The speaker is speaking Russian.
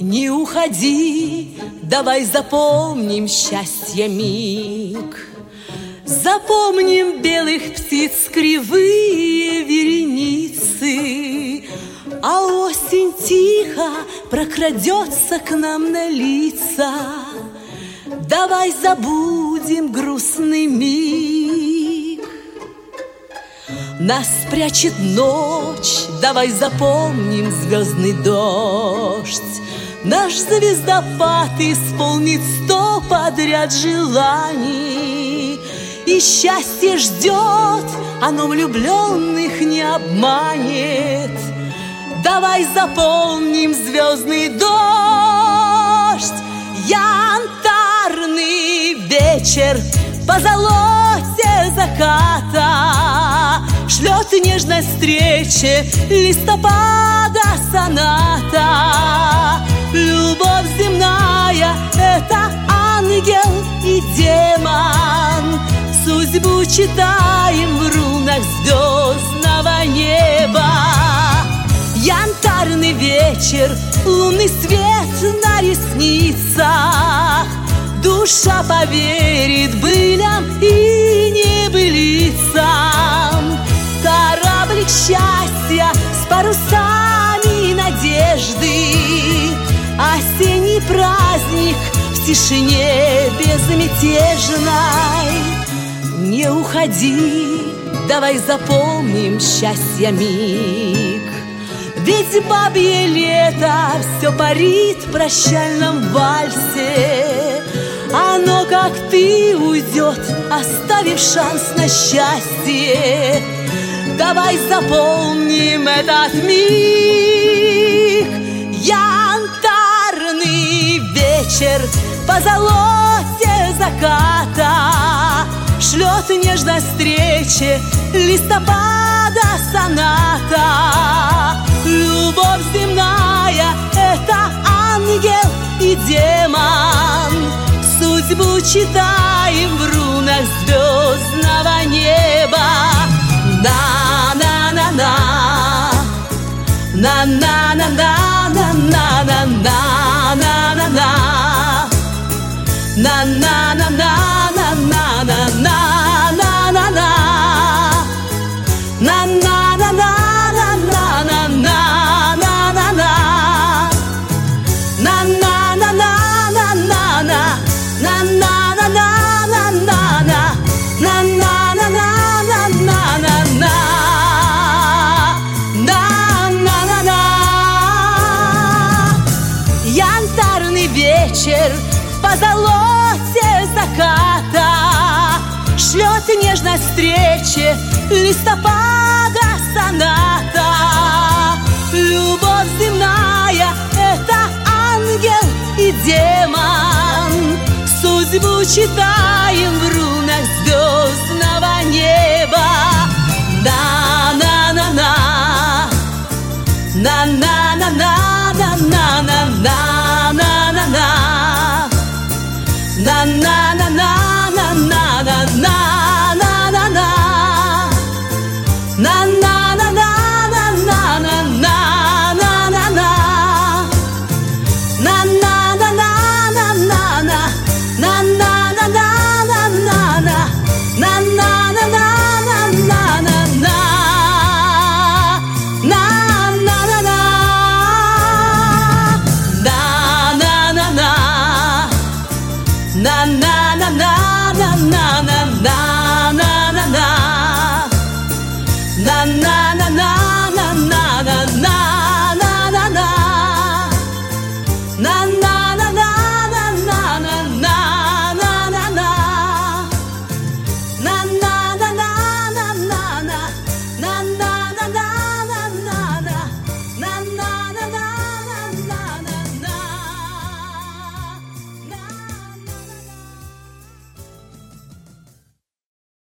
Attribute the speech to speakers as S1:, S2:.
S1: Не уходи, давай запомним счастье миг. Запомним белых птиц кривые вереницы, а осень тихо прокрадется к нам на лица. Давай забудем грустный миг. Нас прячет ночь, давай запомним звездный дождь. Наш звездопад исполнит 100 подряд желаний. И счастье ждет, оно влюбленных не обманет. Давай запомним звездный дождь. Янтарный вечер по золоте заката шлет нежной встрече листопада соната. Любовь земная — это ангел и демон. Судьбу читаем в рунах звездного неба. Янтарный вечер, лунный свет на ресницах. Душа поверит былям и небылицам. Кораблик счастья с парусами надежды. Осенний праздник в тишине безмятежной. Не уходи, давай запомним счастье миг. Ведь бабье лето все парит в прощальном вальсе. Оно, как ты, уйдет, оставив шанс на счастье. Давай запомним этот миг. Янтарный вечер по золоте заката шлет нежной встрече листопада соната. Любовь земная — это ангел и демон. Судьбу читаем в рунах звездного неба. На-на-на-на, на-на-на-на-на-на-на-на-на-на, Янтарный вечер по золоте заката шлет нежной встрече листопада соната. Любовь земная — это ангел и демон. Судьбу читаем в рунах звездного неба. На-на-на-на, на-на-на-на-на-на-на-на-на, на-на.